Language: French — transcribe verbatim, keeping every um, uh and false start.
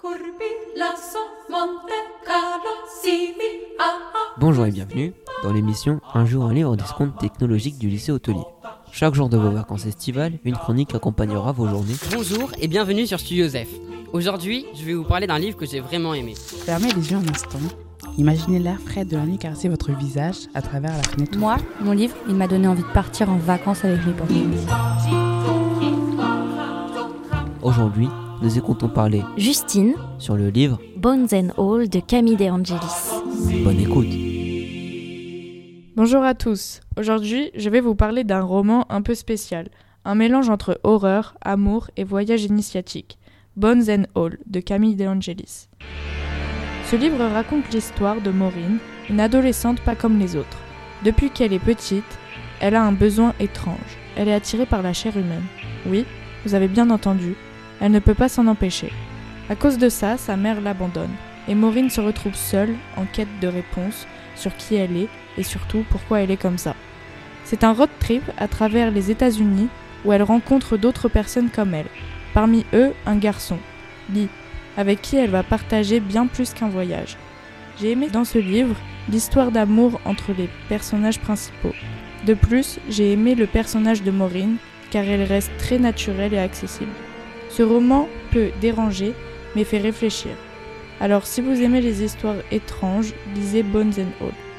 Bonjour et bienvenue dans l'émission Un jour un livre des comptes technologiques du lycée hôtelier. Chaque jour de vos vacances estivales, une chronique accompagnera vos journées. Bonjour et bienvenue sur Studio Zef. Aujourd'hui, je vais vous parler d'un livre que j'ai vraiment aimé. Fermez les yeux un instant. Imaginez l'air frais de la nuit caresser votre visage à travers la fenêtre. Moi, mon livre, il m'a donné envie de partir en vacances avec mes potes. Aujourd'hui, nous écoutons parler Justine sur le livre Bones and All de Camille De Angelis. Bonne écoute. Bonjour à tous. Aujourd'hui, je vais vous parler d'un roman un peu spécial, un mélange entre horreur, amour et voyage initiatique. Bones and All de Camille De Angelis. Ce livre raconte l'histoire de Maureen, une adolescente pas comme les autres. Depuis qu'elle est petite, elle a un besoin étrange. Elle est attirée par la chair humaine. Oui, vous avez bien entendu, elle ne peut pas s'en empêcher. À cause de ça, sa mère l'abandonne, et Maureen se retrouve seule, en quête de réponses sur qui elle est, et surtout pourquoi elle est comme ça. C'est un road trip à travers les États-Unis, où elle rencontre d'autres personnes comme elle. Parmi eux, un garçon, Lee, avec qui elle va partager bien plus qu'un voyage. J'ai aimé dans ce livre l'histoire d'amour entre les personnages principaux. De plus, j'ai aimé le personnage de Maureen, car elle reste très naturelle et accessible. Ce roman peut déranger, mais fait réfléchir. Alors si vous aimez les histoires étranges, lisez Bones and All.